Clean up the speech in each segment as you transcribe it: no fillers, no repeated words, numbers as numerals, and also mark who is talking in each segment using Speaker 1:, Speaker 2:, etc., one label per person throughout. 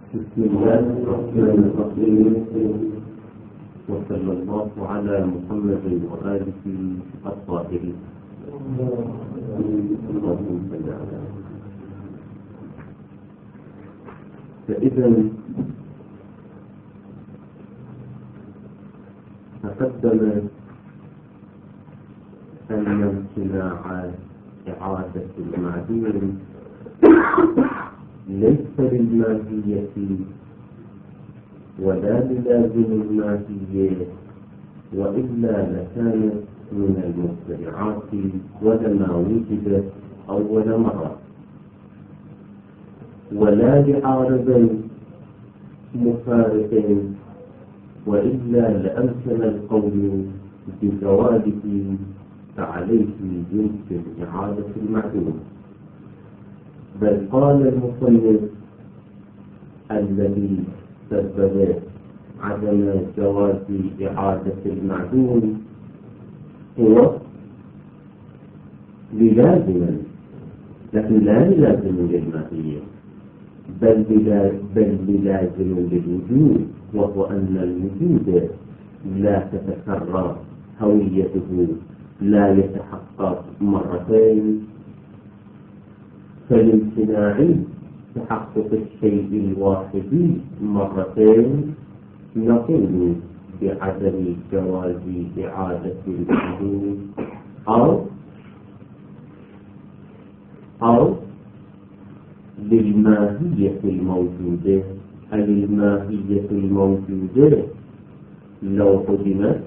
Speaker 1: بسم الله الرحمن الرحيم، وصلى الله على محمد وآله الطاهرين. فإذا تقدم أن امتناع إعادة المعدوم ليس للماهية ولا للازم الماهية، وإلا لكانت من المبتدعات ولما وجدت أول مرة، ولا لعارض مفارق، وإلا لأمكن القول بزواله، فعليه يمكن إعادة المعدوم. بل قال المصنف الذي سبب عدم جواز إعادة المعدوم هو للازما، لكن لا لازم للماهية، بل للازم للوجود، وهو أن الوجود لا تتكرر، هويته لا يتحقق مرتين، فالامتناع تحقق الشيء الواحد مرتين نقول بعدم جواز إعادة المعدوم، أو للماهية الموجودة، أي الماهية الموجودة لو قدمت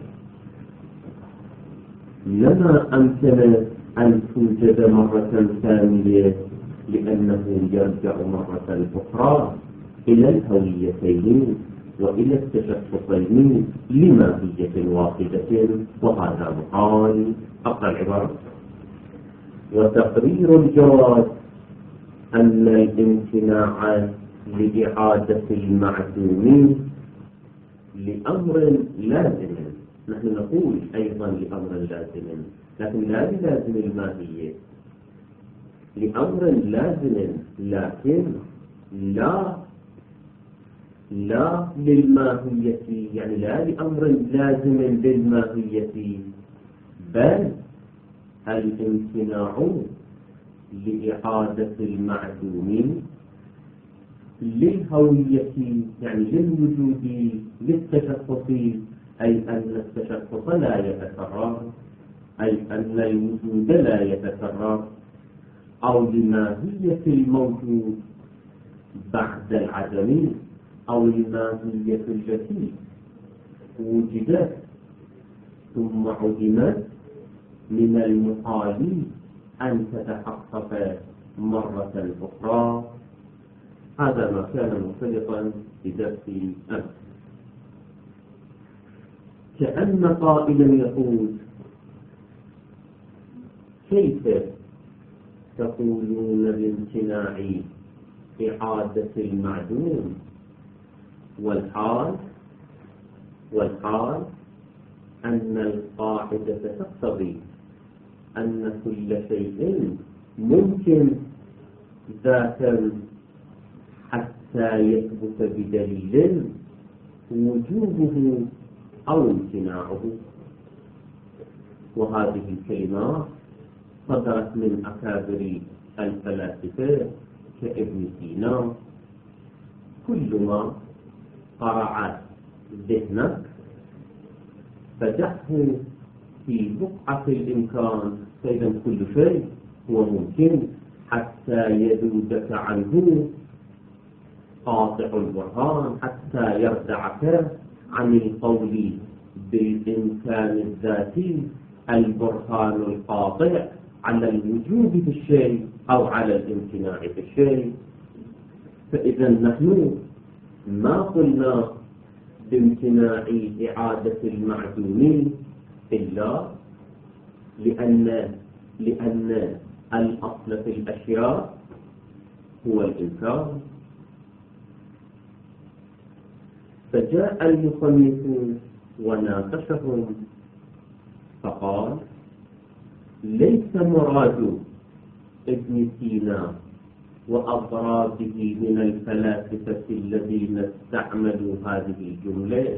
Speaker 1: لما أمكن أن توجد مرة ثانية، لأنه يرجع مرة أخرى إلى الهويتين وإلى التشخصين لماهية واحدة، وهذا محال. أقرأ العبارة: وتقرير الجواز أن الامتناع لإعادة المعدوم لأمر لازم. نحن نقول أيضا لأمر لازم، لكن لا للازم الماهية، لأمر لازم، لكن لا للماهية، يعني لا لأمر لازم للماهية، بل الامتناع لإعادة المعدوم للهوية، يعني للوجود، للتشخص، أي أن التشخص لا يتكرر، أي أن الوجود لا يتكرر، أو لماهية الموجود بعد العدم، أو لماهية التي وجدت ثم عدمت من المحال أن تتحقق مرة أخرى. هذا ما كان منطلقا في درس أمس. كأن قائلا يقول: كيف تقولون بامتناع إعادة المعدوم والحال أن القاعدة تقتضي أن كل شيء ممكن ذاتا حتى يثبت بدليل وجوبه أو امتناعه. وهذه الكلمات صدرت من أكابر الفلاسفة كابن سينا. كل ما قرع ذهنك فدعه في بقعة الإمكان، فإذا كل شيء هو ممكن حتى يذودك عنه قاطع البرهان، حتى يردعك عن القول بالإمكان الذاتي البرهان القاطع على الوجود في الشيء أو على الامتناع في الشيء. فإذا نحن ما قلنا بامتناع إعادة المعدوم إلا لأن الأصل في الأشياء هو الإمكان. فجاء المصنف وناقشهم فقال: ليس مراد ابن سينا وأضرابه من الفلاسفة الذين استعملوا هذه الجملة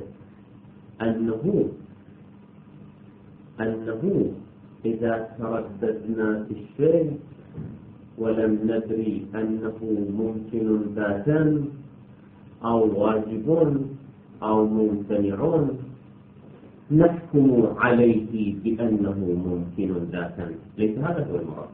Speaker 1: أنه إذا ترددنا في الشيء ولم ندري أنه ممكن ذاتا أو واجب أو ممتنع نحكم عليه بأنه ممكن ذاتا. ليس هذا هو المراد.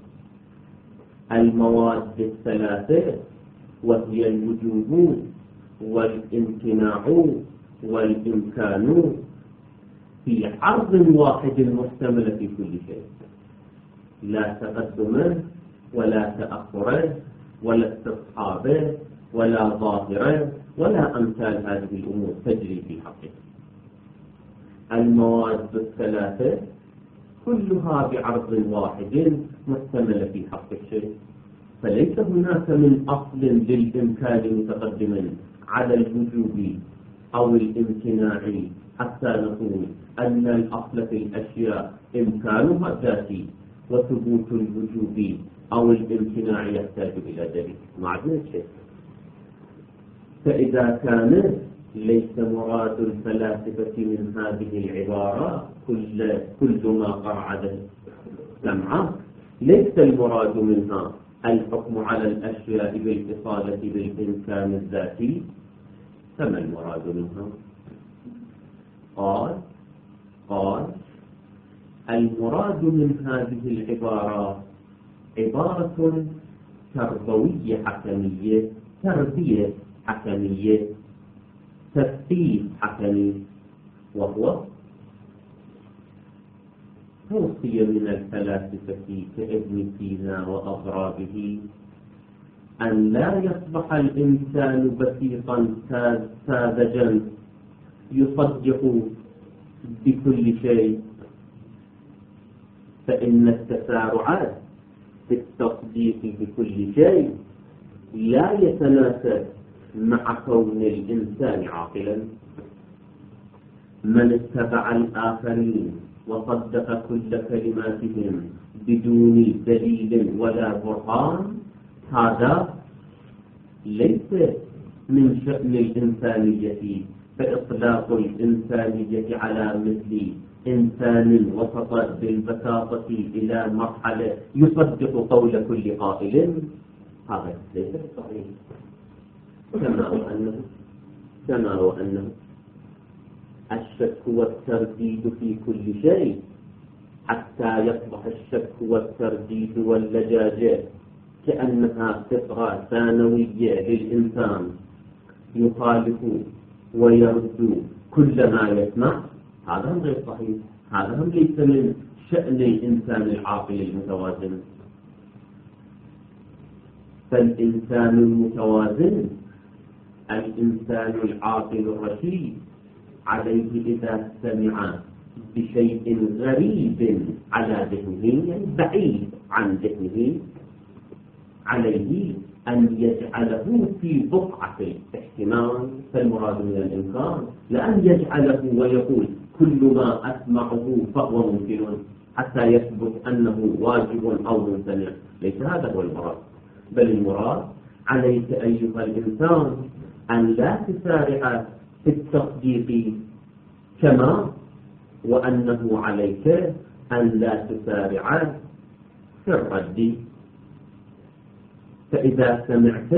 Speaker 1: المواد الثلاثة وهي الوجوب والامتناع والإمكان في عرض واحد محتمل في كل شيء، لا تقدم ولا تأخر ولا استصحاب ولا ظاهر ولا أمثال هذه الأمور تجري في حقه. المواد الثلاثة كلها بعرض واحد محتمل في حق الشيء، فليس هناك من أصل للإمكان متقدما على الوجوب أو الامتناع حتى نقول أن الأصل في الأشياء إمكانها الذاتي وثبوت الوجوب أو الامتناع يحتاج إلى دليل. ما عندنا شيء. فإذا كان ليس مراد الفلاسفة من هذه العبارة كل ما قرعد السمع، ليس المراد منها الحكم على الأشياء بالاتصالة بالإمكان الذاتي، فما المراد منها؟ قال المراد من هذه العبارة عبارة تربوية حكمية، تربية حكمية، تثقيف حكمي، وهو توصية من الفلاسفة كابن سينا وأضرابه أن لا يصبح الإنسان بسيطا ساذجا يصدق بكل شيء، فإن التسارع في التصديق بكل شيء لا يتناسب مع كون الإنسان عاقلا. من اتبع الآخرين وصدق كل كلماتهم بدون دليل ولا برهان، هذا ليس من شأن الإنسانية، فإطلاق الإنسانية على مثل إنسان وسط بالبساطة إلى مرحلة يصدق قول كل قائل، هذا ليس صحيح. كما وأنه الشك والترديد في كل شيء حتى يصبح الشك والترديد واللجاجة كأنها فطرة ثانوية للإنسان يخالف ويرد كل ما يسمع، هذا غير صحيح. هذا ليس من شأن الإنسان العاقل المتوازن. فالإنسان المتوازن، الإنسان العاقل الرشيد، عليه إذا سمع بشيء غريب على ذهنه، يعني بعيد عن ذهنه، عليه أن يجعله في بقعة الاحتمال، فالمراد من الإمكان لأن يجعله ويقول كل ما أسمعه فهو ممكن حتى يثبت أنه واجب أو ممتنع. ليس هذا هو المراد، بل المراد عليك أيها الإنسان أن لا تسارع في التصديق، كما وأنه عليك أن لا تسارع في الرد. فإذا سمعت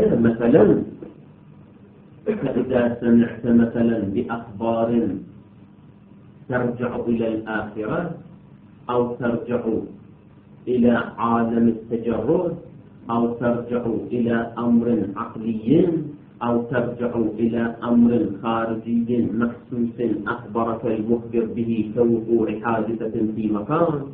Speaker 1: مثلا بأخبار ترجع إلى الآخرة أو ترجع إلى عالم التجرد أو ترجع إلى أمر عقلي أو ترجع إلى أمر خارجي محسوس أخبرك المخبر به كوقوع حادثة في مكان،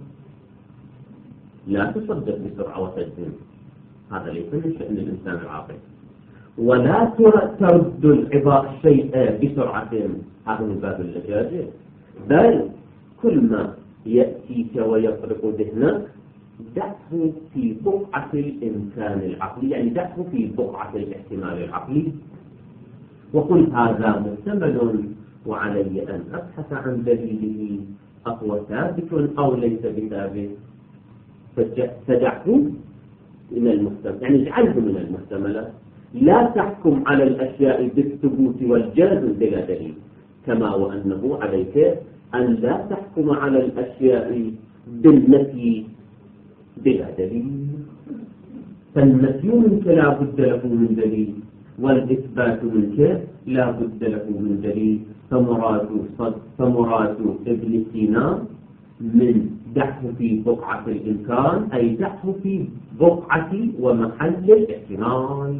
Speaker 1: لا تصدق بسرعة وتجزم، هذا ليس من شأن الإنسان العاقل. ولا ترد الشيء بسرعة، هذا من باب اللجاجة، بل كل ما يأتيك ويطرق ذهنك دعه في بقعة الإمكان العقلي، يعني دعه في بقعة الاحتمال العقلي، وقل هذا محتمل وعلي أن أبحث عن دليله أهو ثابت أو ليس بثابت، فدعه من المحتمل، يعني اجعله من المحتملات. لا تحكم على الأشياء بالثبوت والجزم بلا دليل، كما وأنه عليك أن لا تحكم على الأشياء بالنفي بلا دليل. فالنفي منك لا بد له من دليل، والإثبات منك لا بد له من دليل. فمراد ابن سينا من دحه في بقعة الإمكان أي دحه في بقعة ومحل الاحتمال.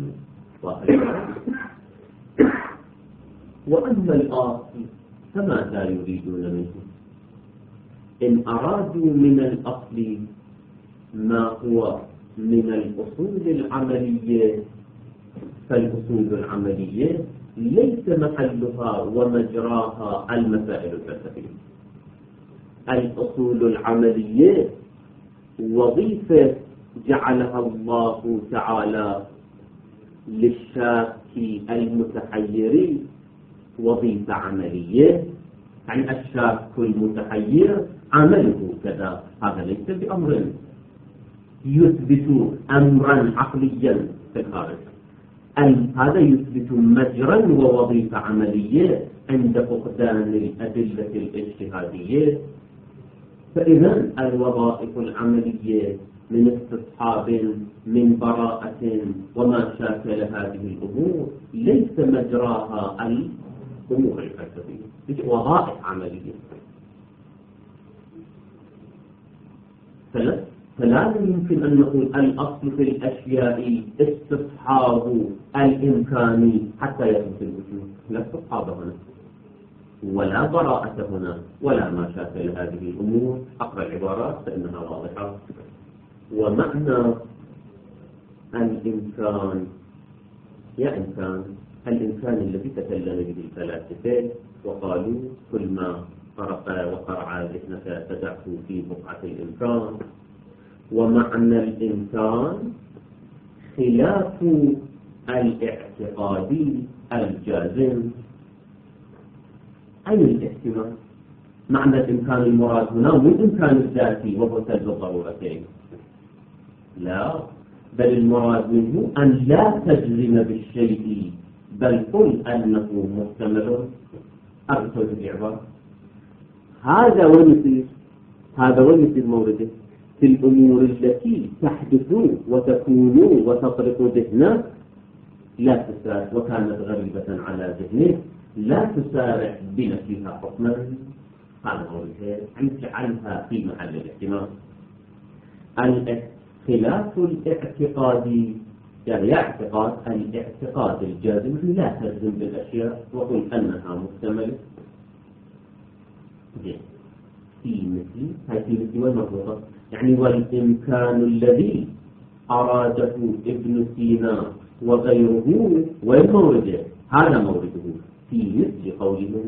Speaker 1: وأما الآصل فماذا يريدون منه؟ إن أرادوا من الأصل ما هو من الأصول العملية، فالأصول العملية ليس محلها ومجراها المسائل الفلسفية. الأصول العملية وظيفة جعلها الله تعالى للشاك المتحير، وظيفة عملية، يعني الشاك المتحير عمله كذا، هذا ليس بأمر يثبت أمرا عقليا في الخارج، هذا يثبت مجرا ووظيفة عملية عند فقدان الأدلة الاجتهادية. فإذا الوظائف العملية من استصحاب من براءة وما شاكل هذه الأمور ليس مجراها الأمور الفلسفية، هي وظائف عملية. فلا يمكن أن نقول الأصل في الأشياء استصحاب الإمكان حتى يثبت الوجود، لا استصحاب هنا ولا براءة هنا ولا ما شاكل هذه الأمور. أقرأ العبارات فإنها واضحة. ومعنى الإمكان يا إمكان، الإمكان الذي تكلم به الفلاسفة وقالوا كل ما فرق وقرع ذهنك تدعه في بقعة الإمكان. ومعنى الإمكان خلاف الاعتقاد الجازم. أي الاحتمال؟ معنى الإمكان المراد هنا مو الإمكان الذاتي وهو سلب الضرورتين، لا، بل المراد منه أن لا تجزم بالشيء، بل قل أنه محتمل. أرسل الإعبار هذا وين يصير مورده؟ في الأمور التي تحدث وتكون وتطرق ذهنك لا تسارع، وكانت غريبة على ذهنك لا تسارع بنفسها حكما. هذا هو الشيء، عنها في محل الاحتمال. خلاف الاعتقادي، يعني الاعتقاد الجازم لا تجزم بالأشياء وقل أنها محتملة. في مثل والمربوطة، يعني والإمكان الذي أراده ابن سينا وغيره والمورده، هذا مورده في مثل قولهم،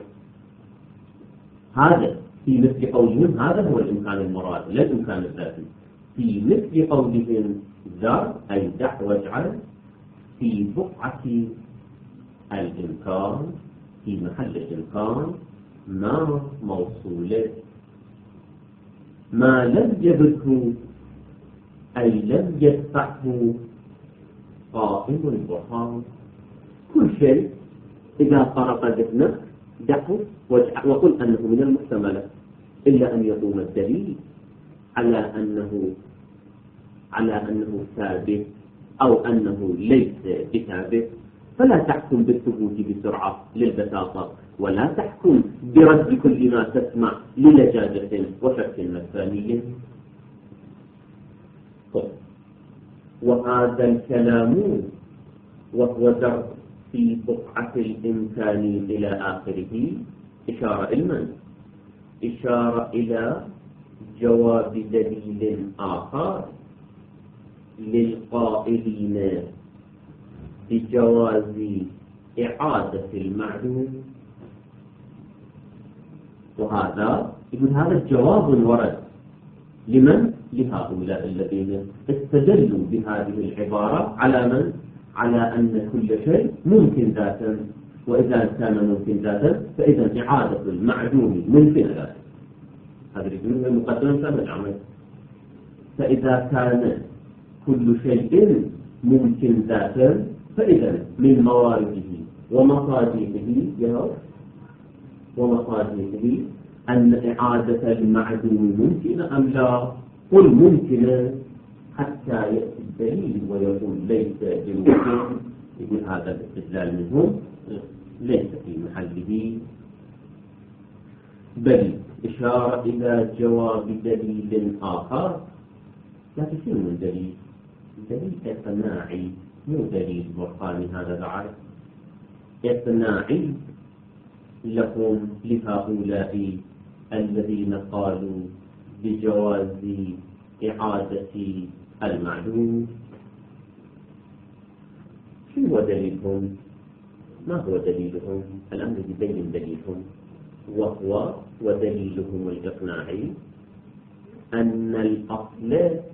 Speaker 1: هذا هو الإمكان المراد لا الإمكان الذاتي. في مثل قولهم ذر أي دع واجعل في بقعة الإمكان، في محل الإمكان ما موصوله ما لم يبده أي لم يدفعه قائم البرهان. كل شيء إذا طرق ذهنك دعه وقل أنه من المحتملات، إلا أن يقوم الدليل على أنه ثابت أو أنه ليس بثابت، فلا تحكم بالثبوت بسرعة للبساطة، ولا تحكم برد كل ما تسمع للجاجة وشك نفساني. وهذا الكلام وهو درس في بقعة الإمكان إلى آخره إشارة إلى جواب دليل آخر للقائلين بجواز إعادة المعلوم. وهذا الجواب ورد لمن؟ لهؤلاء الذين استدلوا بهذه العبارة على أن كل شيء ممكن ذاتا، وإذا كان ممكن ذاتا فإذا إعادة المعلوم ممكن ذاتا. هذا من مقدمة العمل. فإذا كان كل شيء ممكن ذاتا، فإذا من موارده ومصادره أن إعادة المعدوم ممكنة أم لا؟ قل ممكنة حتى يأتي الدليل ويقول ليس بممكن. يقول هذا الاستدلال منهم ليس في محله، بل إشارة إلى جواب دليل آخر. لكن شنو من دليل؟ دليل إقناعي، مو دليل برهاني. هذا بعد إقناعي لهم لهؤلاء الذين قالوا بجواز إعادة المعدوم. شو هو دليلهم؟ ما هو دليلهم؟ الأمر يبين دليلهم، ودليلهم الإقناعي أن الأصل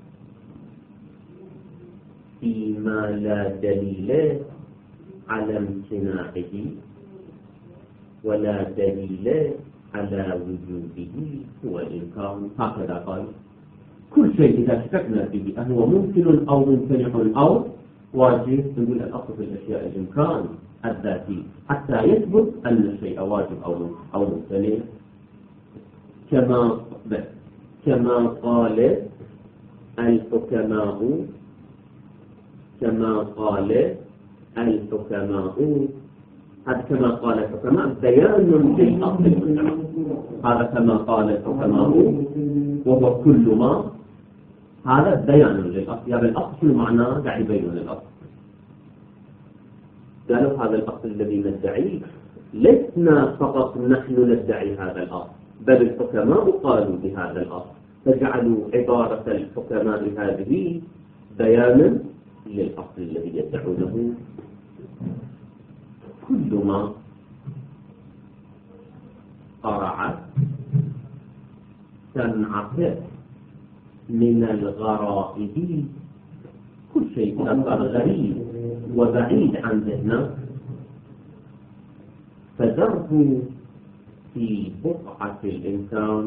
Speaker 1: فيما لا دليل على امتناعه ولا دليل على وجوده هو الإمكان. هكذا قال. كل شيء إذا شككنا فيه أهو ممكن أو ممتنع أو واجب، نقول الأصل في الأشياء الإمكان الذاتي حتى يثبت أن الشيء واجب أو ممتنع. كما قال الحكماء هذا كما قال الحكماء بيان للأصل المنع. هذا كما قال الحكماء وهو كل ما، هذا بيان للأصل. يعني الأصل شو معناه؟ داعي يبين للأصل. قالوا هذا الأصل الذي ندعيه لسنا فقط نحن ندعي هذا الأصل، بل الحكماء قالوا بهذا الأصل، فجعلوا عبارة الحكماء هذه بيانا للأصل الذي يدعونه. كل ما قرعت تنعكس من الغرائب، كل شيء صار غريب وبعيد عن ذهنه، فذره في بقعة الإنسان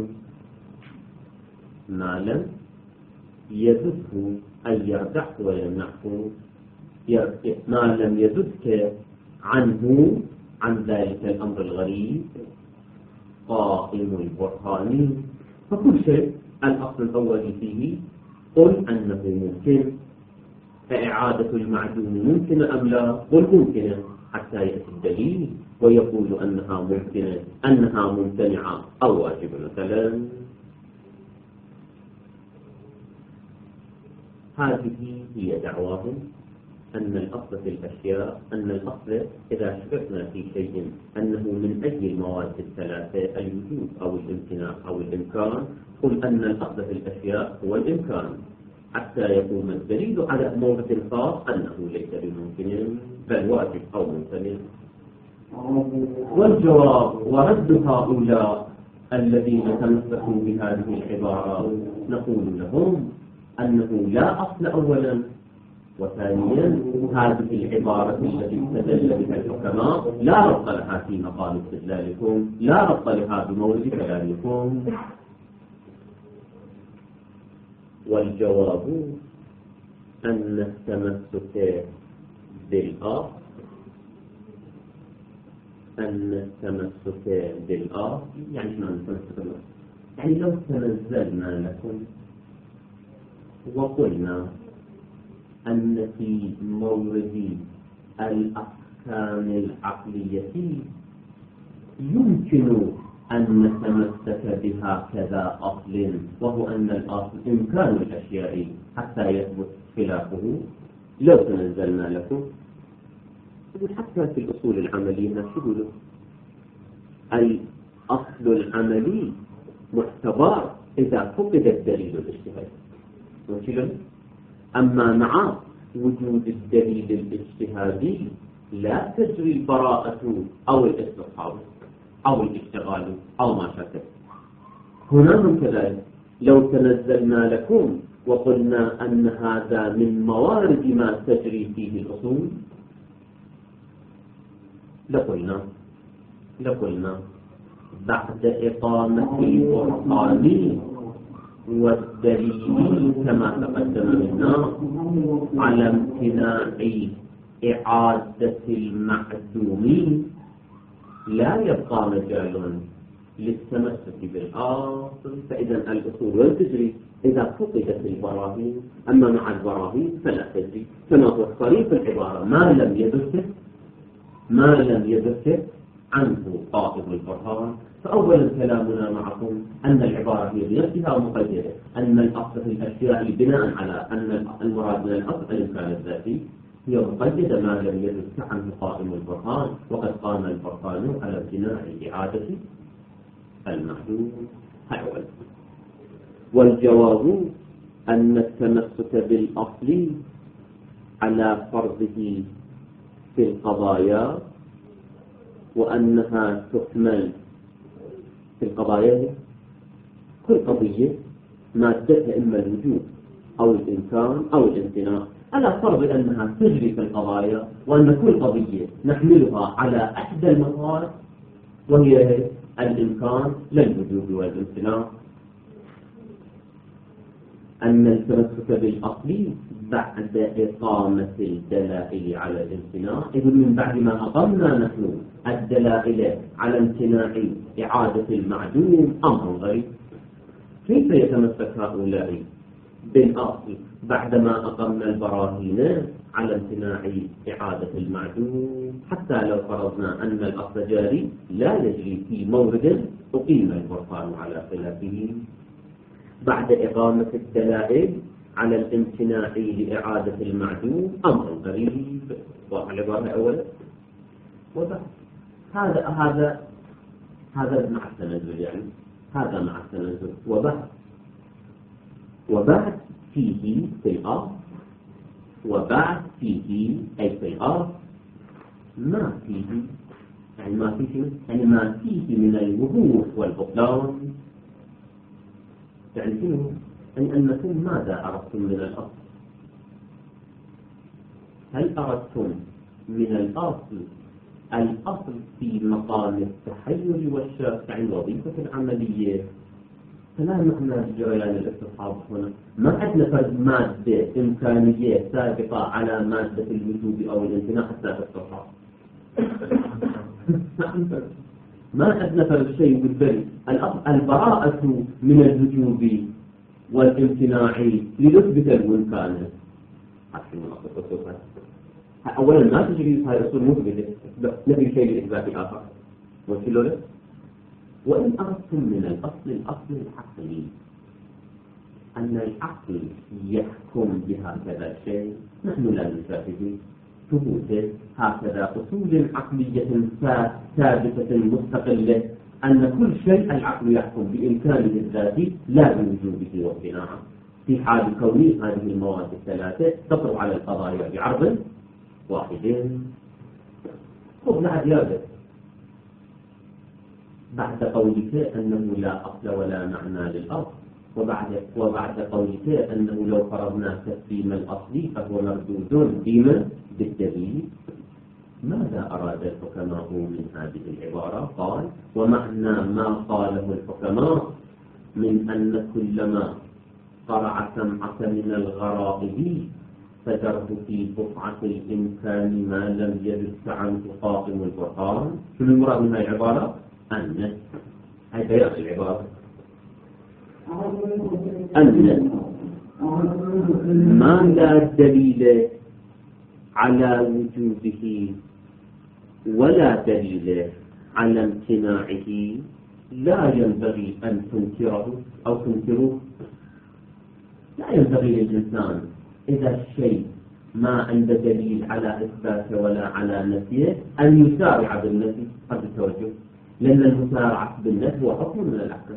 Speaker 1: ما لم يزده أن يردعه ويمنعه، ما لم يزدك عنه عن ذلك الأمر الغريب قائم البرهان. فكل شيء الأصل الأول فيه قل أنه ممكن، فإعادة المعدوم ممكن أم لا؟ قل ممكنة حتى يأتي الدليل ويقول أنها ممكنة، أنها ممتنعة أو واجبة مثلا. هذه هي دعواهم أن الأصل في الأشياء، أن الأصل إذا شككنا في شيء أنه من أي المواد الثلاثة الوجود أو الامتناع أو الإمكان، قل أن الأصل في الأشياء هو الإمكان حتى يقوم الدليل على مورد خاص أنه ليس بممكن بل واجب أو ممتنع. والجواب ورد هؤلاء الذين تمسكوا بهذه العبارة نقول لهم أنه لا أصل أولا، وثانيا هذه العبارة التي استدل بها الحكماء لا ربط لها في مقام استدلالكم، لا ربط لها بمورد كلامكم. والجواب أن التمسك بالآخر يعني شنو التمسك بالآخر؟ يعني لو تنزلنا لكم وقلنا أن في مورد الأحكام العقلية يمكن أن نتمسك بها كذا أصل، وهو أن الأصل إمكان الأشياء حتى يثبت خلافه. لو تنزلنا لكم حتى في الأصول العملية نقول الأصل العملي معتبر إذا فقد الدليل الاجتهادي، أما مع وجود الدليل الاجتهادي لا تجري البراءة أو الاستصحاب أو الاشتغال أو ما شابه. هنا من كذلك لو تنزلنا لكم وقلنا أن هذا من موارد ما تجري فيه الأصول لقلنا بعد إقامة البرهان والدليل كما تقدم لنا على امتناع إعادة المعدوم لا يبقى مجال للتمسك بالأصل. فإذا الأصول والتجري إذا فقدت البراهين، أما مع البراهين فلا تجري، كما هو صريح العبارة ما لم يذكر عنه قائد البرهان. فأولا كلامنا معكم أن العبارة هي بنفسها مقيدة، أن الأصل في الأشياء بناء على أن المراد من الأصل الإمكان الذاتي هي مقيدة ما لم يذكر عنه قائم البرهان، وقد قام البرهان على امتناع إعادة المعدوم. هذا والجواب أن التمسك بالأصل على فرضه في القضايا، وأنها تحمل في القضايا كل قضية مادتها إما الوجود أو الإمكان أو الامتناع، على فرض أنها تجري في القضايا، وأن كل قضية نحملها على إحدى المصادر وهي الإمكان للوجود والامتناع. أن التمسك بالأصل بعد إقامة الدلائل على الامتناع، إذن من بعد ما أقمنا نحن الدلائل على امتناع إعادة المعدوم أمر غريب. كيف يتمسك هؤلاء بالأصل بعدما أقمنا البراهين على امتناع إعادة المعدوم، حتى لو فرضنا أن الأصل جاري لا يجري في مورد أقيم البرهان على خلافه؟ بعد إقامة الدلائل على الامتناع لإعادة المعدوم أمر غريب. والعبارة أولا وبعد هذا مع التنزل، يعني هذا مع التنزل. وبعد فيه في الأرض، وبعد فيه أي في الأرض ما فيه، يعني ما فيه من الوهوح والبطلان. يعني شنو؟ يعني أنكم ماذا أردتم من الأصل؟ هل أردتم من الأصل في مقام التحيز والشك عن الوظيفة العملية؟ فلا معنى بجريان الاستصحاب هنا. ما عندنا فرد مادة إمكانية سابقة على مادة الوجود أو الامتناع حتى تستصحاب. ما عندنا فرد شيء بالبري. البراءة من الوجود والامتناع لنثبت الإمكان. أولا ما تجري هاي الأصول مثبتة، نفي شيء لإثبات آخر. وكله له. وإن أردتم من الأصل العقلي أن العقل يحكم بهكذا شيء، نحن لا نشاهد ثبوته. هكذا أصول عقلية ثابتة مستقلة، أن كل شيء العقل يحكم بإمكانه الذاتي لا بوجوده وامتناعه، في حال كون هذه المواد الثلاثة تطرح على القضايا بعرض واحد. خذ زيادة بعد قولك أنه لا أصل ولا معنى للأصل، وبعد قولك أنه لو فرضنا تسليم الأصل فهو مردود ديما بالدليل. ماذا أراد الحكماء من هذه العبارة؟ قال: ومعنى ما قاله الحكماء من أن كلما قرع سمعك من الغرائب فدره في بقعة الإمكان ما لم يذك عنه قائم البرهان. شو المراد من هذه العبارة؟ أن هذه بيان العبارة أن ما لا دليل على وجوده ولا دليل على امتناعه لا ينبغي أن تنكره أو تنكروه. لا ينبغي للإنسان إذا الشيء ما عنده دليل على إثباته ولا على نفيه أن يسارع بالنفي قبل التوجه، لأن المسارعة بالنفي هو حكم من الأحكام.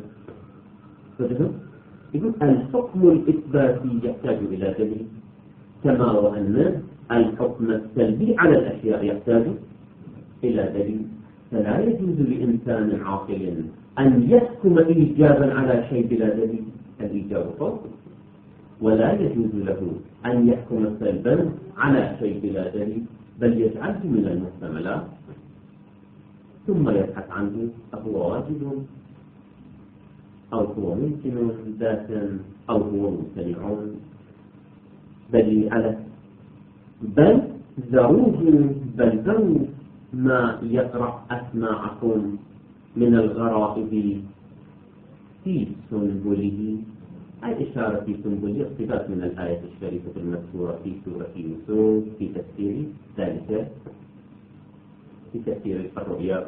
Speaker 1: يقول الحكم الإثباتي يحتاج إلى دليل، كما وأن الحكم السلبي على الأشياء يحتاج إلى دليل. فلا يجوز لإنسان عاقل أن يحكم إيجابا على شيء بلا دليل، الإيجاب فوق، ولا يجوز له أن يحكم سلبا على شيء بلا دليل، بل يجعله من المحتملات ثم يبحث عنه أهو واجب أو هو ممكن ذاتا أو هو ممتنع بل على بل ذروا ما يقرأ أسماعكم من الغرائب في سنبله. الإشارة في سنبله اقتباس من الآية الشريفة المذكورة في سورة يوسف في تفسير ذلك في تفسير الرؤيا.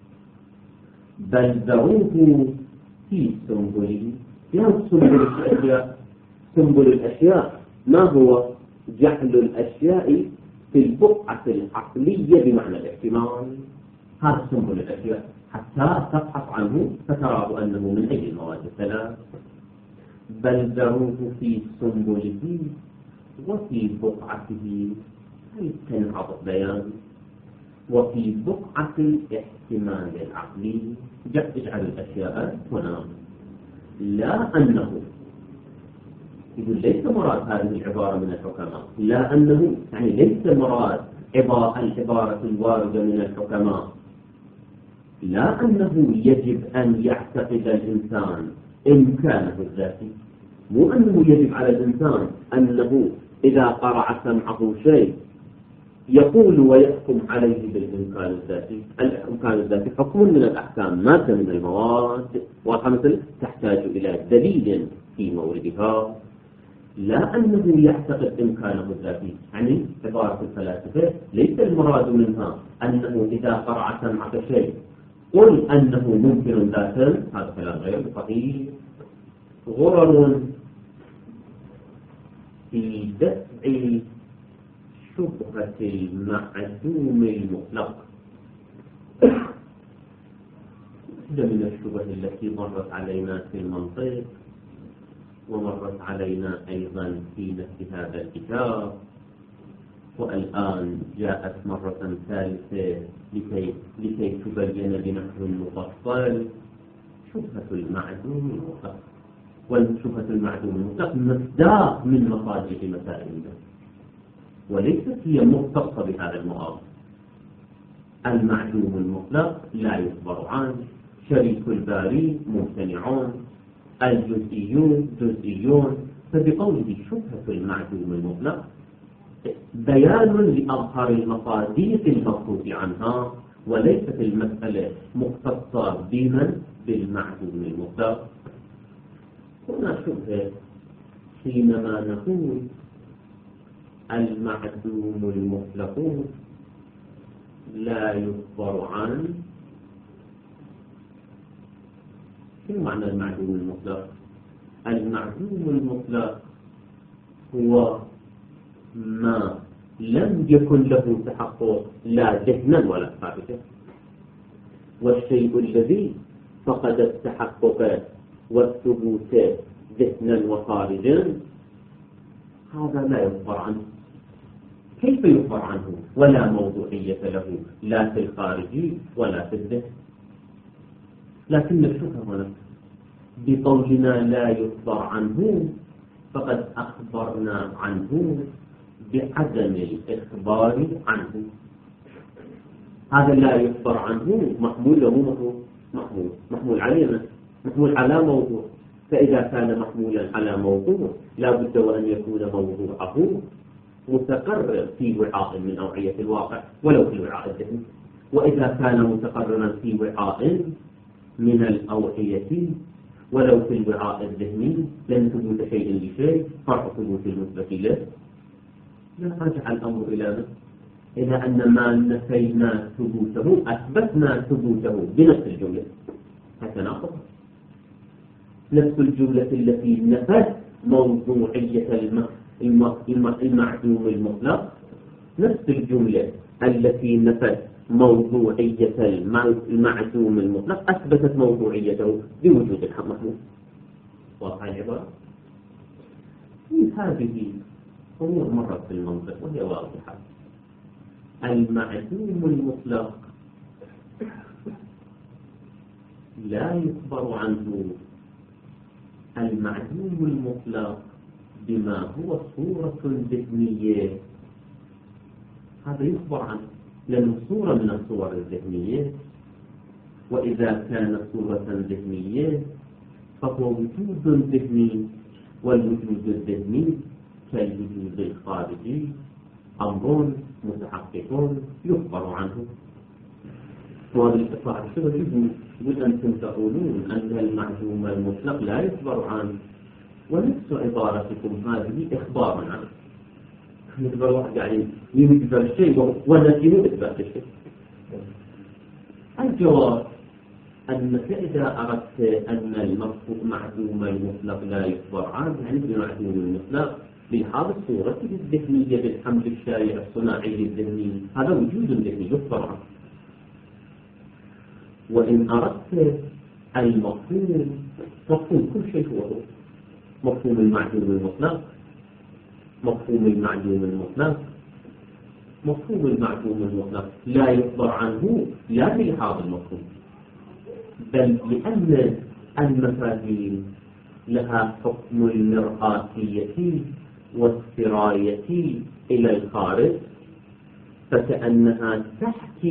Speaker 1: بل ذروه في سنبله، يعني سنبل الأشياء ما هو جعل الأشياء في البقعة العقلية بمعنى الاحتمال. هذا سنبل الأشياء حتى تبحث عنه فتراه أنه من أي المواد الثلاث. بل ذروه في سنبله وفي بقعته، هل تنعطف بيان، وفي بقعة الاحتمال العقلي. اجعل الأشياء هنا، لا أنه يقول ليس مراد هذه العبارة من الحكماء، لا أنه يعني ليس مراد العبارة الواردة من الحكماء لا أنه يجب أن يعتقد الإنسان إمكانه الذاتي، مو أنه يجب على الإنسان أنه إذا قرع سمعه شيء يقول ويحكم عليه بالإمكان الذاتي. الإمكان الذاتي حكم من الأحكام، مادة من المواد وخمسة تحتاج إلى دليل في موردها، لا أنه يعتقد إمكانه الذاتي. يعني عبارة الفلاسفة ليس المراد منها أنه إذا قرع سمعك شيء قل أنه ممكن ذاتا، هذا كلام غير صحيح. غرر في دفع شبهة المعدوم المطلق. واحدة من الشبه التي مرت علينا في المنطق ومرت علينا أيضا في نفس هذا الكتاب، والآن جاءت مرة ثالثة لكي تبين بنحو مفصل شبهة المعدوم المطلق. والشبهة المعدوم المطلق مصداق من مصادر مسائل النفس، وليست هي مختصة بهذا المؤامر. المعدوم المطلق لا يخبر عنه، شريك الباري ممتنعون، الجزئيون جزئيون. فبقوله شبهة المعدوم المطلق بيان لأظهر المصادق المبحوث عنها، وليست المسألة مختصة بالمعدوم المطلق. هنا شبهة حينما نقول المعدوم المطلق لا يخبر عنه. شو معنى المعدوم المطلق؟ المعدوم المطلق هو ما لم يكن له تحقق لا ذهنا ولا خارجا، والشيء الذي فقد التحقق والثبوت ذهنا وخارجا هذا لا يخبر عنه. كيف يخبر عنه ولا موضوعية له لا في الخارج ولا في الذهن؟ لكن الشبهة هنا بقولنا لا يخبر عنه فقد أخبرنا عنه بعدم الإخبار عنه. هذا لا يخبر عنه محمول له محمول علينا، محمول على موضوع. فإذا كان محمولا على موضوع لا بد وأن يكون موضوعه متقرر في وعاء من أوعية الواقع ولو في الوعاء الذهني. وإذا كان متقررا في وعاء من الأوعية ولو في الوعاء الذهني لن ثبوت شيء لشيء فرع ثبوت المثبت له. لا رجع الأمر إلى أن ما نفينا ثبوته أثبتنا ثبوته بنفس الجملة. هتناقض نفس الجملة التي نفت موضوعية المعدوم المطلق، نفس الجملة التي نفت موضوعية المعدوم المطلق أثبتت موضوعيته بوجود الحق محمود. واضح العبارة؟ هذه أمور مرت في المنطق وهي واضحة. المعدوم المطلق لا يخبر عنه المعدوم المطلق بما هو صورة ذهنية، هذا يخبر عنه لأنه صورة من الصور الذهنية. وإذا كانت صورة ذهنية فهو وجود ذهني، والوجود الذهني كالوجود الخارجي أمر متحقق يخبر عنه. وهذا الاستطلاع الشغل يقول أنتم تقولون أن المعدوم المطلق لا يخبر عنه، ونفس عبارتكم هذه إخبار عنه. يخبر واحد يعني يثبت الشيء والنفي يثبت الشيء. الجواب أنك إذا أردت أن المعدوم المطلق لا يخبر عنه، يعني المعدوم المطلق بهذه الصورة الذهنية بالحمل الشائع الصناعي الذهني، هذا وجود ذهني يخبر عنه. وإن أردت المفهوم، مفهوم كل شيء هو مفهوم المعدوم المطلق، مفهوم المعدوم المطلق، مفهوم المعدوم المطلق لا يخبر عنه لا بهذا المفهوم، بل لأن المفاهيم لها حكم المرآتية والسراية إلى الخارج، فكأنها تحكي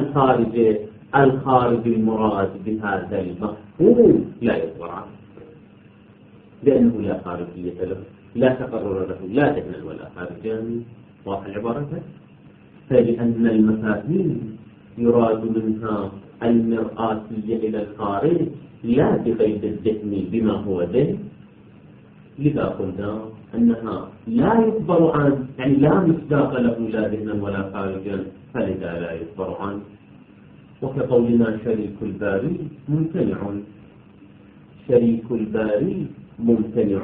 Speaker 1: الخارج المراد بهذا المفهوم لا يخبر عنه، لأنه لا خارجية له، لا تقرر له لا ذهنا ولا خارجا. واضح العبارة؟ فلأن المفاهيم يراد منها المرآتية إلى الخارج لا بقيد الذهن بما هو ذهن، لذا قلنا أنها لا يخبر عنه، يعني لا مصداق له لا ذهنا ولا خارجا، فلذا لا يخبر عنه. وكقولنا شريك الباري ممتنع، شريك الباري ممتنع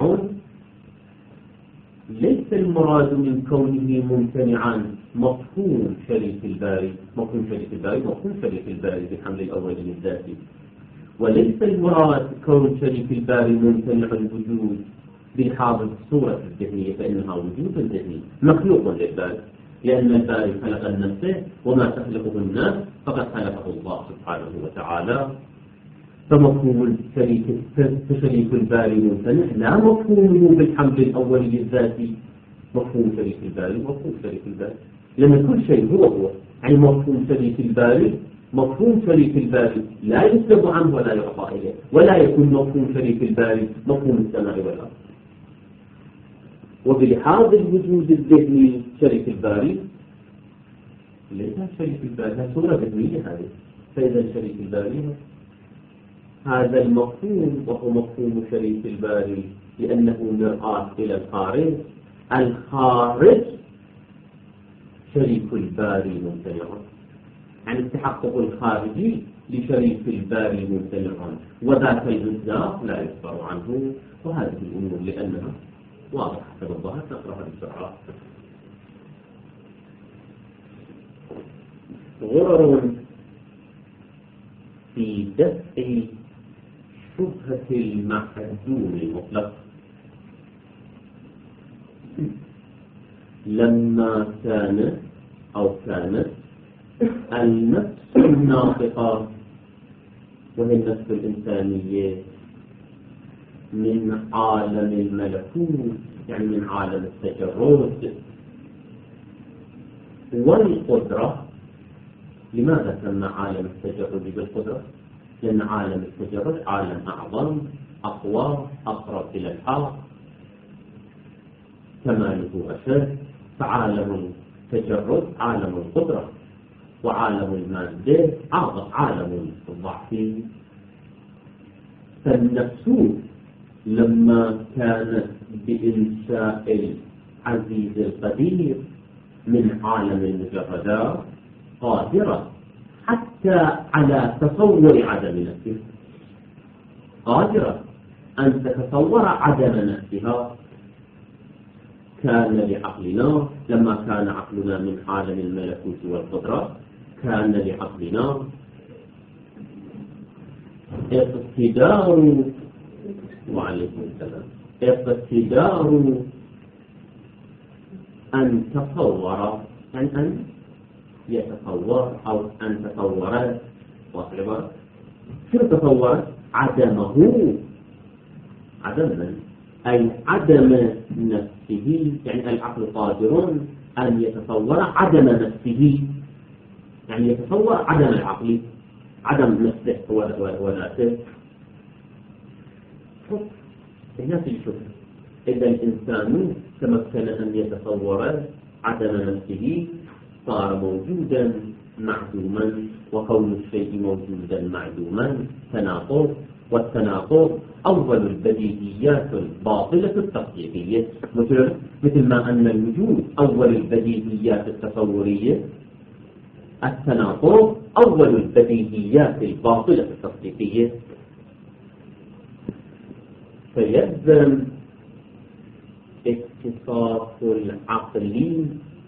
Speaker 1: ليس المراد من كونه ممتنعا مفهوم شريك الباري، مفهوم شريك الباري مفهوم شريك الباري بحمل الأول للذاتي، وليس المراد كون شريك الباري ممتنع الوجود بحاضر الصورة الذهنية، فإنها وجود ذهني مخلوق للباري، لأن الباري خلق النفس وما تخلقه الناس فقد خلقه الله سبحانه وتعالى. فمفهوم شريك الباري ممتنع لا مفهومه بالحمل الأول للذاتي، مفهوم شريك الباري مفهوم شريك الباري، لأن كل شيء هو يعني مفهوم شريك الباري، مفهوم شريك الباري لا يسلب عنه ولا يعطى إليه، ولا يكون مفهوم شريك الباري مفهوم السماء والأرض. وبلحاظ الوجود الذهني شريك الباري ليس شريك الباري، هذه صورة ذهنية هذه، فإذا شريك الباري هذا المفهوم وهو مفهوم شريك الباري لأنه مرآة إلى الخارج، الخارج شريك الباري ممتنع، يعني التحقق الخارجي لشريك الباري ممتنع، وذاك المصداق لا يخبر عنه. وهذه الأمور لأنها واضحة حسب الظاهر نقرأها بسرعة. غرر في دفع شبهة المعدوم المطلق. لما كانت النفس الناطقة وهي النفس الإنسانية من عالم الملكوت، يعني من عالم التجرد والقدرة. لماذا سمى عالم التجرد بالقدرة؟ لأن عالم التجرد عالم أعظم أقوى أقرب إلى الحق، كماله أشد، فعالم التجرد عالم القدرة، وعالم المادة عالم الضعف. فالنفس لما كانت بإنشاء العزيز القدير من عالم المجردات قادرة حتى على تصور عدم نفسها، قادرة أن تتصور عدم نفسها. كان لعقلنا لما كان عقلنا من عالم الملكوت والقدرة، كان لعقلنا اقتدار وعليكم السلام اقتدار أن تصور، يعني أن يتصور أو أن تصورت، واضح؟ شو تصورت؟ عدمه، عدما أي عدم نفسه، يعني العقل قادر أن يتصور عدم نفسه، يعني يتصور عدم العقل، عدم نفسه وذاته. هنا في الشبهة. إذا الإنسان تمكن أن يتصور عدم نفسه صار موجودا معدوما، وكون الشيء موجودا معدوما تناقض، والتناقض أول البديهيات الباطلة التصديقية، مثل ما أن الوجود أول البديهيات التصورية، التناقض أول البديهيات الباطلة التصديقية. فيلزم اتصاف العقل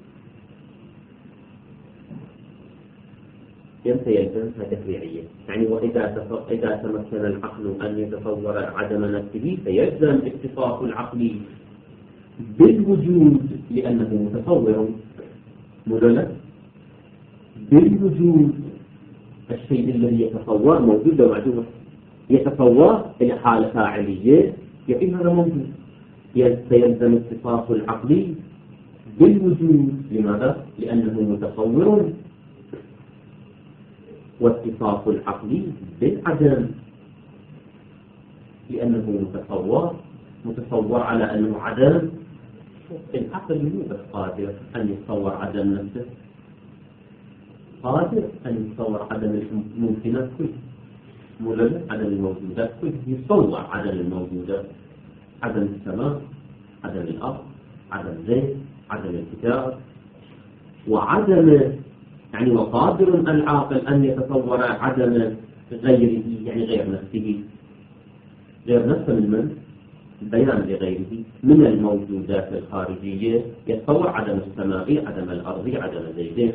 Speaker 1: يلزم تفريعية، يعني إذا تمكن العقل أن يتصور عدم نفسه فيلزم اتصاف العقل بالوجود لأنه متصور مدلل بالوجود. الشيء الذي يتصور موجود ومعدوم، يتصور إلى حالة فاعلية يقين هذا موجود، فيلزم اتصاف العقل بالوجود. لماذا؟ لأنه متصور، واتصاف العقل بالعدم لأنه متصور على أنه عدم. العقل مو بس قادر أن يتصور عدم نفسه، قادر أن يتصور عدم الممكنات كلها، عدم الموجودات كلها، يتصور عدم الموجودات، عدم السماء، عدم الأرض، عدم زيت، عدم الكتاب، وعدم يعني وقادر العاقل أن يتصور عدم غيره، يعني غير نفسه، غير نفسه من بيان لغيره من الموجودات الخارجية، يتصور عدم السماء، عدم الأرض، عدم زيتين.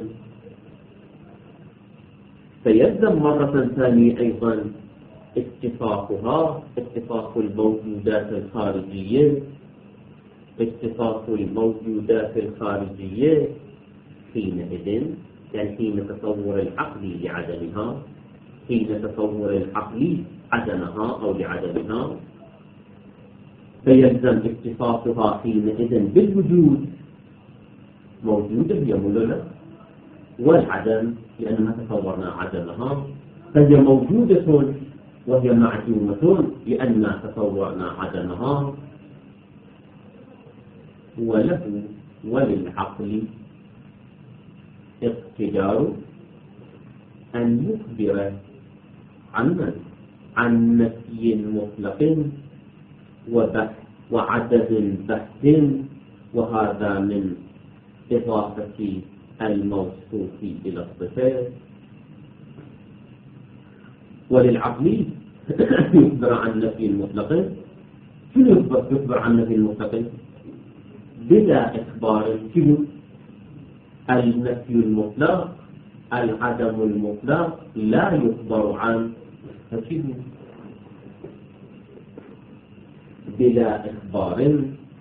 Speaker 1: فيلزم مرة ثانية أيضا اتصافها، اتصاف الموجودات الخارجية، اتصاف الموجودات الخارجية حينئذ، يعني حين تصور العقل لعدمها، حين تصور العقل عدمها أو لعدمها، فيلزم اتصافها حينئذ بالوجود، موجودة هي ملولة، والعدم لأننا تصورنا عدمها، فهي موجودة وهي معدومة لأننا تصورنا عدمها. وله وللعقل اقتدار أن يخبر عن نفي مطلق وعدد بحث، وهذا من إضافة الموصوف إلى الصفات. وللعقل يخبر عن نفي المطلق. شنو يخبر عن نفي المطلق؟ بلا إخبار. شنو النفي المطلق؟ العدم المطلق لا يخبر عنه. فشنو بلا إخبار؟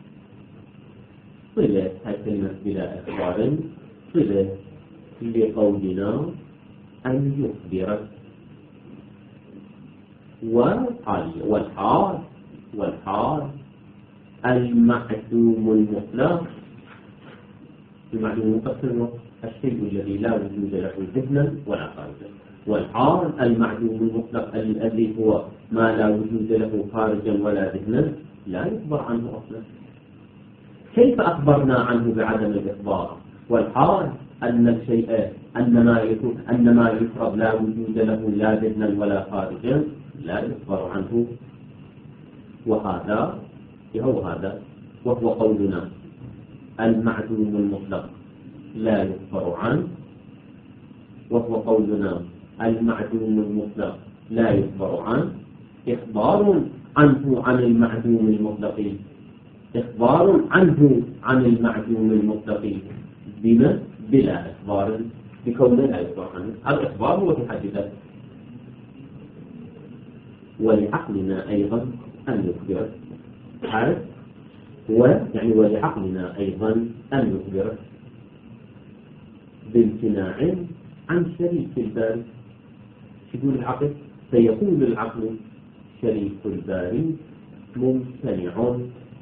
Speaker 1: صلة هاي كلمة بلا إخبار صلة لقولنا أن يخبر. والحال المعدوم المطلق. المعدوم المطلق الشيء الذي لا وجود له ذهنا ولا خارجا، والحال المعدوم المطلق الذي هو ما لا وجود له خارجا ولا ذهنا لا يخبر عنه أصلا. كيف أخبرنا عنه بعدم الإخبار؟ والحال أن الشيء أن ما يفرض لا وجود له لا ذهنا ولا خارجا لا يخبر عنه. وهو قولنا المعدوم المطلق لا يخبر عنه، وهو قولنا المعدوم المطلق لا يخبر عنه. إخبار عنه عن المعدوم المطلق، إخبار عنه عن المعدوم المطلق بلا إخبار، بكونه لا يخبر عنه. الإخبار هو في حد ذاته. ولعقلنا أيضا أن يخبر، ولعقلنا أيضا أن يخبر بامتناع عن شريك الباري. يقول العقل، سيقول العقل شريك الباري ممتنع.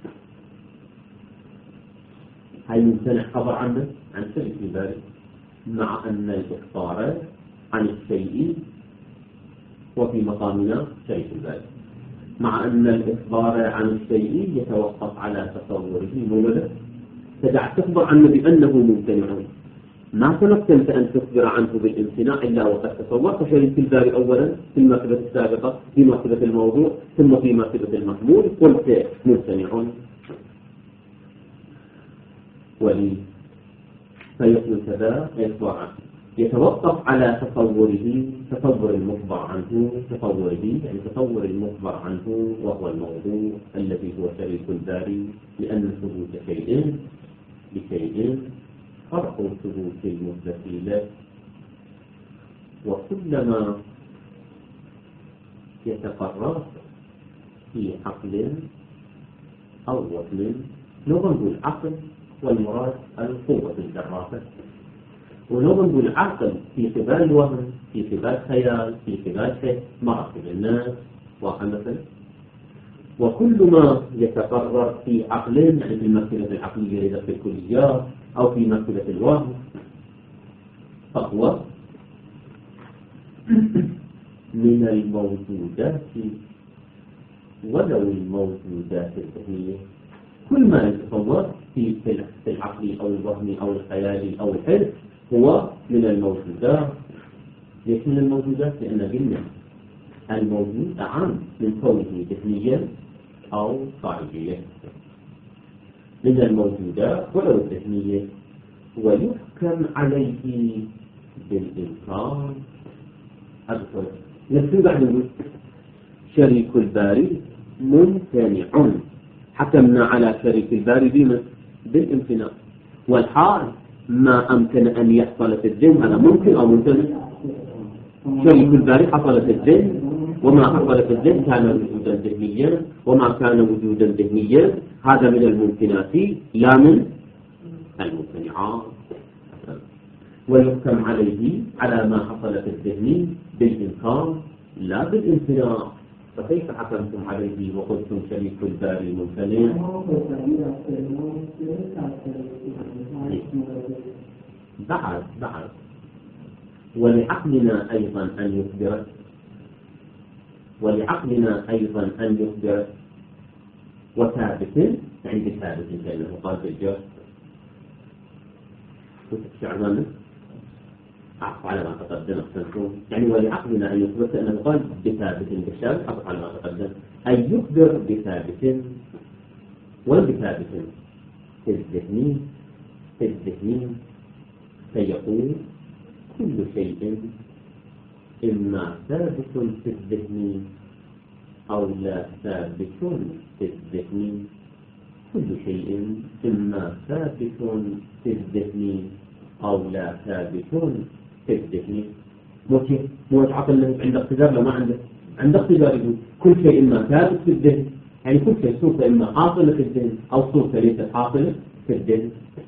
Speaker 1: هاي ممتنع خبر عنه عن شريك الباري، مع أن الإخبار عن الشيء وفي مقامنا شريك الباري. مع أن الإخبار عن الشيء يتوقف على تصوره موجودا. تدع تخبر عنه بأنه ممتنع، ما تمكنت أن تخبر عنه بالامتناع إلا وقد تصورت شريك الباري أولا في المرتبة السابقة في مرتبة الموضوع ثم في مرتبة المحمول قلت ممتنع ولي فيقول كذا يخبر عنه يتوقف على تصور المخبر عنه يعني تصور المخبر عنه وهو الموضوع الذي هو شريك الباري، لأن ثبوت شيء بشيء فرق ثبوت المثبت له، وكلما يتقرر في عقل أو وهم نظن العقل والمراد القوة الجرافة، ونظن العقل في قبال الوهم في قبال خيال في قبال شيء مراتب الناس وحمثل، وكل ما يتقرر في عقل يعني في المرتبة العقلية في الكليات أو في مرتبة الوهم فهو من الموجودات ولو الموجودات الذهنية. كل ما يتصور في العقل أو الوهم أو الخيال أو الحس هو من الموجودات. ليش من الموجودات؟ لأن قلنا الموجود أعم من كونه ذهنيا أو خارجيا. من الموجودات ولو الذهنية، ويحكم عليه بالإنكار. أدخل نفسه بعد نقول شريك الباري ممتنع، حكمنا على شريك الباري بالامتناع، والحال ما أمكن أن يحصل في الذهن هذا ممكن أو ممتنع. شريك الباري حصل في الذهن، وما حصل في الذهن كان وجودا ذهنيا، وما كان وجودا ذهنيا هذا من الممكنات لا من الممتنعات. ويحكم عليه على ما حصل في الذهن بالإنكار لا بالامتناع. فكيف حكمتم عليه وقلتم شريك الباري ممتنع؟ بعد ولعقلنا أيضا أن يخبر وثابت عند ثابت كأنه قال بالجر وتشعرنا أعطى على ما تقدم يعني ولعقلنا أن يخبر كأنه قال بثابت بالشر أعطى على ما تقدم أن يخبر بثابت والبثابت في الذهن فيقول كل شيء إما ثابت في الذهن أو لا ثابت في الذهن. كل شيء إما ثابت في الذهن أو لا ثابت في الذهن. مو عقل عند اقتدار لو ما عند اقتدار يقول كل شيء إما ثابت في الذهن، يعني كل شيء صورته إما حاصلة في الذهن أو صورته ليست حاصلة في الذهن.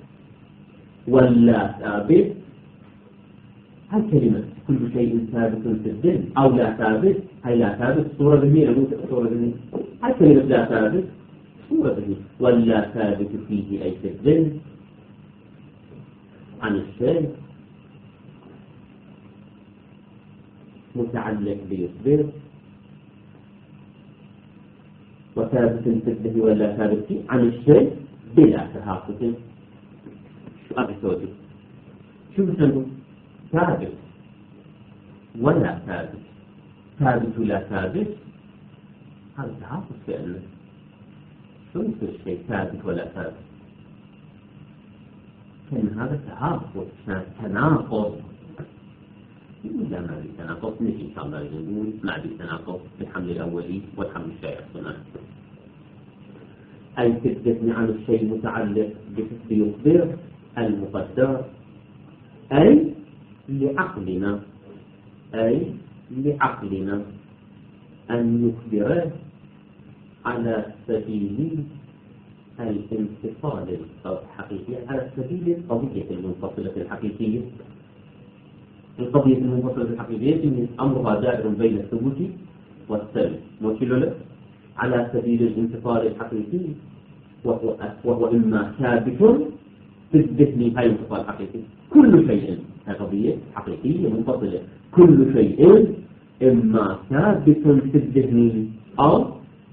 Speaker 1: ولا ثابت هالكلمة كل شيء ثابت في الذهن أو لا ثابت، هي لا ثابت صورة ذهنية صورة ذهنية. هالكلمة لا ثابت صورة ذهنية، ولا ثابت فيه أي في الذهن عن الشيء متعلق بيخبر، وثابت في الذهن ولا ثابت فيه عن الشيء بلا تهافت. شو أبي شو بسنقول ثابت ولا ثابت، ثابت ولا ثابت هذا تهافت فعلا. شو يصير شيء ثابت ولا ثابت؟ كان هذا تهافت تناقض. لا ما في تناقض، نجي إن شاء الله نقول ما في تناقض بالحمل الأولي والحمل الشائع الصناعي. أي تثبت عن الشيء متعلق بيخبر المقدر، أي لعقلنا أن يخبره على سبيل الانفصال الحقيقي، على سبيل القضية المنفصلة الحقيقية. القضية المنفصلة الحقيقية من أمرها دائر بين الثبوت والسلب وكله على سبيل الانفصال الحقيقي، وهو إما ثابت في الذهن هاي انفصال حقيقي. كل شيء هاي قضية حقيقية منفصلة، كل شيء إما ثابت في الذهن أو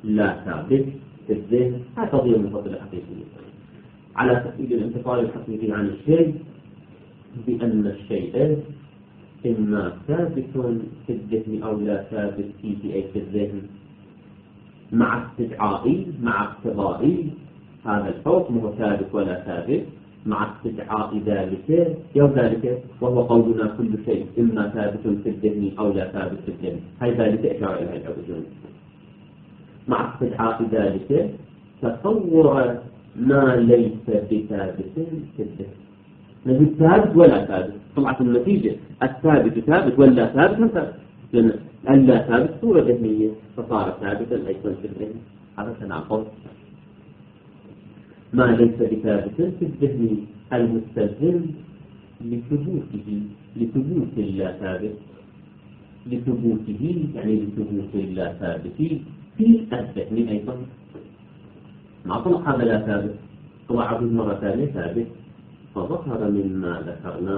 Speaker 1: لا ثابت في الذهن، هذه قضية منفصلة حقيقية. على سبيل الانتقال الحقيقي عن الشيء بأن الشيء إما ثابت في الذهن أو لا ثابت فيه أي في الذهن، مع استدعائي مع اقتضائي هذا الحكم هو ثابت ولا ثابت، مع استدعاء ذلك يو ذلك وهو قولنا كل شيء إما ثابت في الذهن أو لا ثابت في الذهن، هاي ذلك إشارة إلى العوجون. مع استدعاء ذلك تصور ما ليس بثابت في الذهن، نجد ثابت ولا ثابت، طلعت النتيجة الثابت ثابت ولا ثابت هم ثابت، لأن اللا ثابت صورة ذهنية فصار ثابتا أيضا في الذهن، هذا تناقض. ما ليس بثابت في الذهن المستلزم لثبوت اللا ثابت، لثبوته يعني لثبوت اللا ثابت في الذهن أيضا. ما طلع هذا لا ثابت، طلع عبد مرة ثانية ثابت، فظهر مما ذكرنا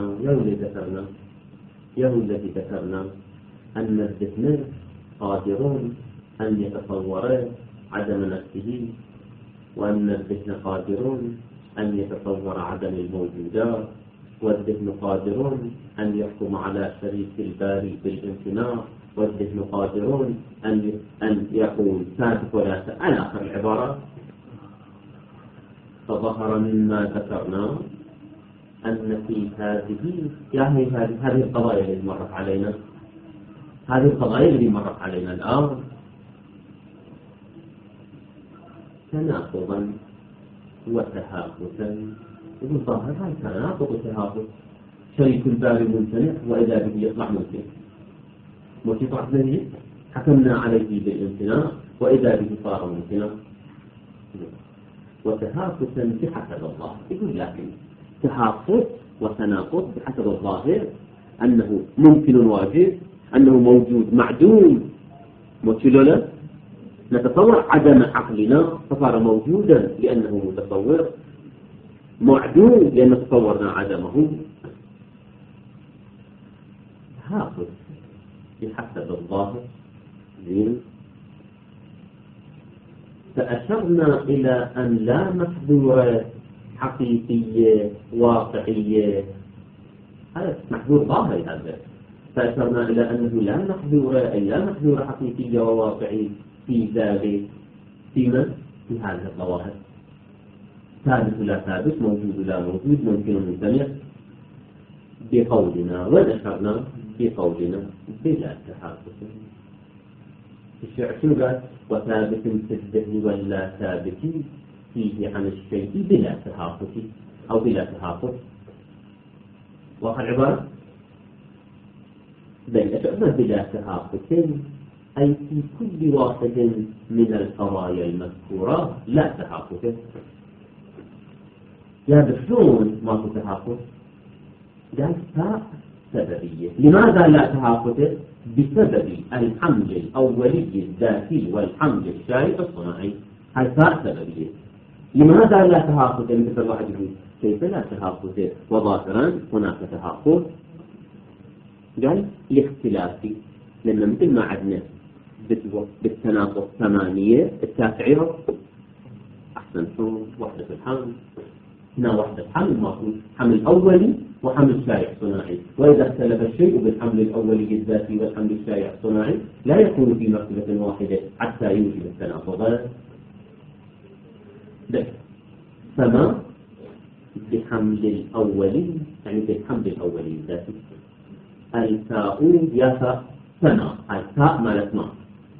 Speaker 1: يوم الذي ذكرنا أن الذهن قادرون أن يتصور عدم نفسه، وأن الذهن قادرون أن يتصور عدم الموجودات، والذهن قادرون أن يحكم على شريك الباري بالامتناع، والذهن قادرون أن يقول ثابت ولا ثابت على آخر العبارة. فظهر مما ذكرنا أن في هذه القضايا التي مرت علينا، هذه القضايا التي مرت علينا الآن تناقضا وتهافتا. يقول ظاهر هاي تناقض وتهافت، شريك الباري ممتنع وإذا به يطلع ممكن، وتطلع ذلك حكمنا عليه بالامتناع وإذا به صار ممكنا، وتهافتا بحسب الظاهر. يقول لكن تهافت وتناقض بحسب الظاهر أنه ممكن واجب، أنه موجود معدوم وتلولا، نتصور عدم عقلنا فصار موجودا لأنه متصور، معدوم لأن تصورنا عدمه. تهافت بحسب الظاهر. فأشرنا إلى أن لا محظور حقيقية واقعية، هذا محظور ظاهري هذا. فأشرنا إلى أنه لا محظور أي لا محظور حقيقية وواقعي في ذلك، في هذه الظواهر، ثابت لا ثابت، موجود لا موجود، ممكن ممتنع، بقولنا ونشرنا بقولنا بلا تحافظ. شنو قال؟ وثابت في الذهن ولا ثابت فيه عن الشيء بلا تحافظ أو بلا تحافظ. واقع العبارة بل أشعرنا بلا تحافظ أي في كل واحد من القضايا المذكورة لا تحافظ. يا بشلون ما في تحافظ؟ قال فاء سببية. لماذا لا تحافظ؟ بسبب الحمل الأولي الذاتي والحمل الشائع الصناعي، هاي فاء سببية. لماذا لا تحافظ؟ مثل الواحد يقول كيف لا تحافظ وظاهرا هناك تحافظ؟ قال لاختلاف، لأن مثل ما عندنا بالتناقض 8 التاسعية أحسن شو وحدة الحمل، هنا وحدة حمل ماكو حمل أولي وحمل شائع صناعي، وإذا اختلف الشيء بالحمل الأولي الذاتي والحمل الشائع الصناعي لا يكون في مرتبة واحدة حتى يوجد التناقضات. فما بحمل الأولي يعني بالحمل الأولي الذاتي، الفاء يا فاء سما، الفاء مالت ما،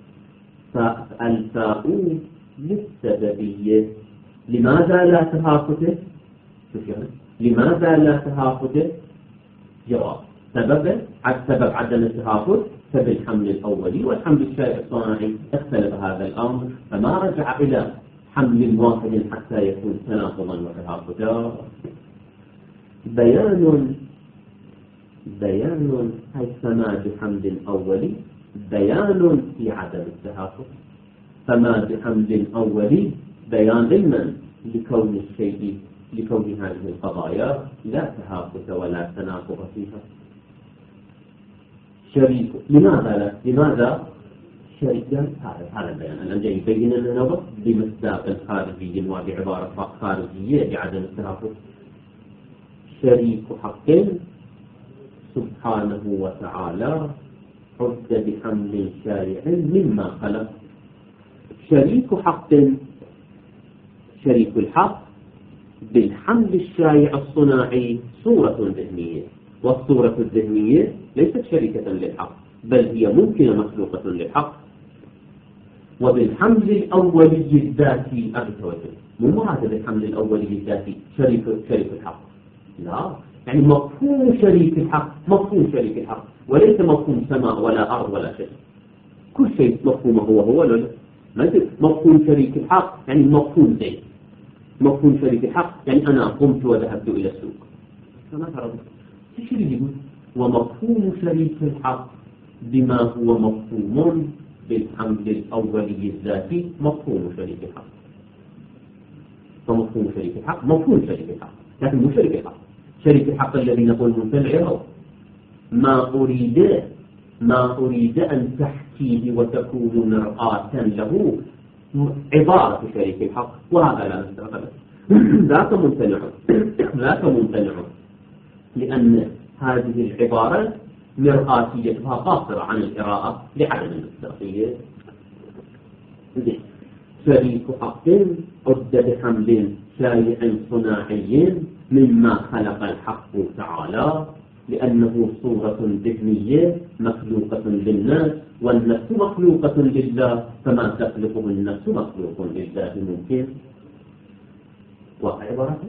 Speaker 1: فالفاء للسببية. لماذا لا تهافته؟ لماذا لا تهافته؟ جواب سبب عدم التهافت فبالحمل الأولي والحمل الشائع الصناعي اختلف هذا الأمر، فما رجع إلى حمل واحد حتى يكون تناقضا وتهافتا. بيان أي فما بحمل الأولي بيان في عدم التهافت، فما بحمل الأولي بيان لمن؟ لكون الشيء، لكون هذه القضايا لا تهافت ولا تناقض فيها. شريك لماذا لا؟ لماذا شريك هذا البيان الآن جاي يبين لنا بس بمصداق خارجي وبعبارة خارجية بعدم التهافت. شريك حق سبحانه وتعالى عد بحمل شارع مما خلق. شريك حق، شريك الحق بالحمل الشائع الصناعي صورة ذهنية، والصورة الذهنية ليست شريكة للحق بل هي ممكنة مخلوقة للحق. وبالحمل الأولي الذاتي أبتوجه، مو هذا بالحمل الأولي الذاتي شريك الحق، لا، يعني مفهوم شريك الحق مفهوم شريك الحق، وليس مفهوم سماء ولا أرض ولا شيء. كل شيء مفهومه هو ولا مفهوم شريك الحق يعني مفهوم زي مفهوم شريك الحق يعني أنا قمت وذهبت إلى السوق، فما فرض ايش يقول؟ ومفهوم شريك الحق بما هو مفهوم بالحمل الأولي الذاتي مفهوم شريك الحق. فمفهوم شريك الحق مفهوم شريك الحق، لكن مو شريك الحق. شريك الحق الذي نقول ممتنع ما أريد أن تحكيه وتكون مرآة له عبارة شريك الحق، وهذا لا نستقبله. ذاك ممتنع لأن هذه العبارة مرآتيتها قاصرة عن القراءة لعدم المصداقية. شريك حق عد بحمل شائع صناعي مما خلق الحق تعالى لأنه صورة ذهنية مخلوقة للناس، والنفس مخلوقة لله، فما تخلقه النفس مخلوق لله ممكن. واقع عبارة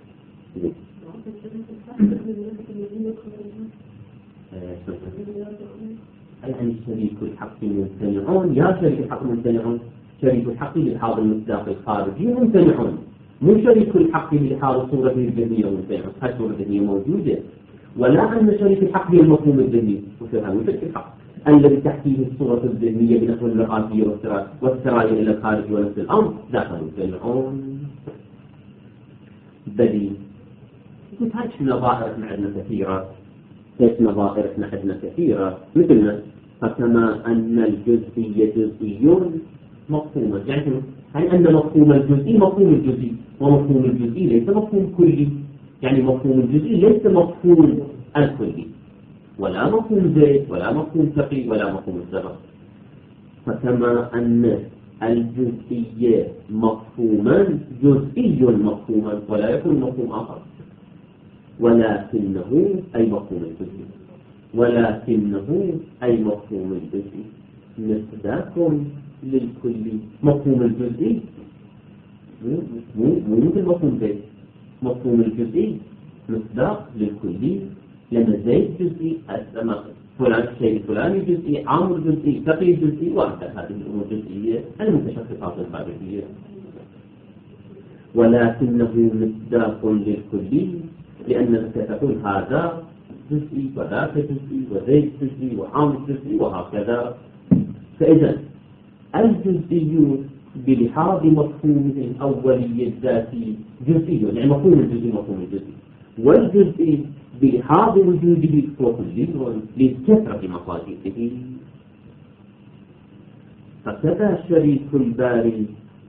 Speaker 1: يعني شريك الحق ممتنعون، يا شريك الحق ممتنعون. شريك الحق لحاظ المصداق الخارجي ممتنعون، مو شريك الحق لحاظ صورته الذهنية ممتنعون. هذه الصورة الذهنية موجودة، ولا أن شريك الحق هي المفهوم الذهني، وهذا شريك الحق الذي تحكيه الصورة الذهنية بنحو المرآتية والسرايا إلى الخارج ونفس الأمر ذاك ممتنعون. بديل قلت هاي نظائر احنا عندنا كثيرة، هيك نظائر احنا عندنا كثيرة مثلنا فكما أن الجزئية جزئي مفهومة، يعني هاي أن مفهوم الجزئي مفهوم الجزئي، ومفهوم الجزئي ليس مفهوم كلي، يعني مفهوم الجزئي ليس مفهوم الكلي، ولا مفهوم زيت ولا مفهوم ثقيل ولا مفهوم السبب. فكما أن الجزئية مفهوما جزئي مفهوما ولا يكون مفهوم آخر، ولكنه أي مفهوم الجزئي، ولكنه أي مفهوم الجزئي مصداق للكلي. مفهوم الجزئي مو مثل مفهوم زيت، مفهوم الجزئي مصداق للكلي، لما زيت جزئي فلان الشيء الفلاني جزئي، عامر جزئي، ثقيل جزئي، وهكذا هذه الأمور الجزئية المتشخصات الخارجية. ولكنه مصداق للكلي لأنك تقول هذا جزئي وذاك جزئي وزيت جزئي وعامر جزئي وهكذا. فإذا الجزئي بلحاظ مفهومه الأولي الذاتي جزئي، يعني مفهوم الجزئي مفهوم الجزئي، والجزئي بلحاظ وجوده هو كلي لكثرة مصادره. فكذا شريك الباري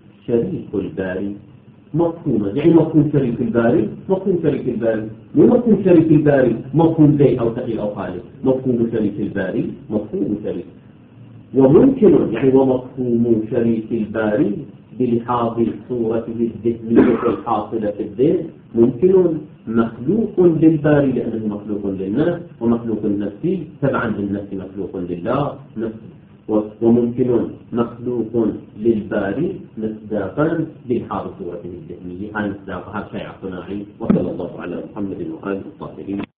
Speaker 1: مفهوما، يعني مفهوم شريك الباري مفهوم شريك الباري، مو مفهوم شريك الباري مفهوم زي أو ثقيل أو خالد، مفهوم شريك الباري مفهوم شريك. وممكن يعني ومفهوم شريك الباري بلحاظ صورته الذهنية الحاصلة في الذهن ممكن مخلوق للباري لأنه مخلوق للنفس، ومخلوق النفسي تبعا للنفس مخلوق لله نفس، وممكن مخلوق للباري مصداقا بلحاظ صورته الذهنية. هذا مصداق، هذا شيء صناعي. وصلى الله على محمد وآله الطاهرين.